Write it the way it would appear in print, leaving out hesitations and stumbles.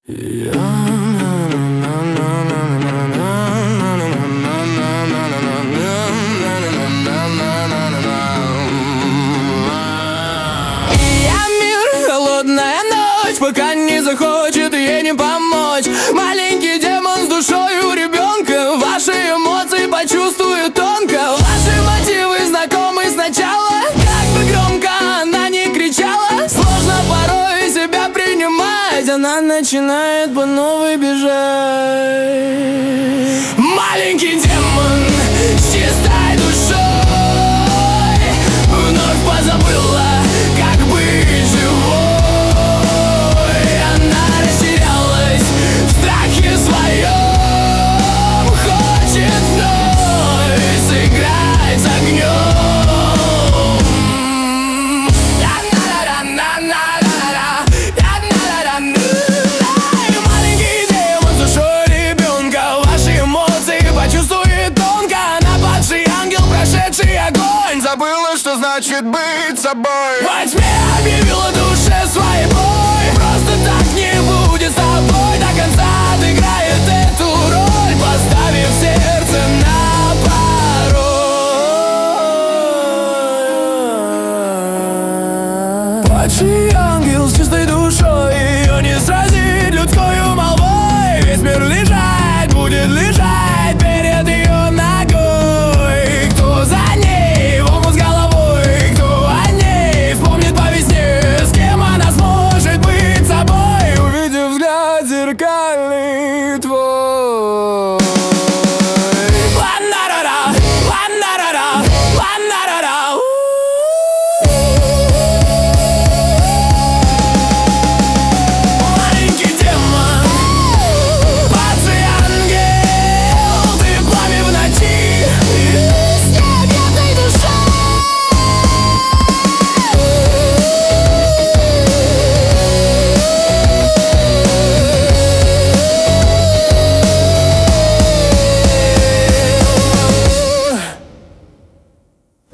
Пока не захочет ей не помочь. Маленький демон с душой у ребенка. Ваши эмоции почувствует тонко. Ваши мотивы знакомы сначала. Как бы громко она не кричала, сложно порой себя принимать. Она начинает по новой бежать. Маленький демон с чистой душой вновь позабыла, как быть живой. Забыла, что значит быть собой. Во тьме объявила душе своей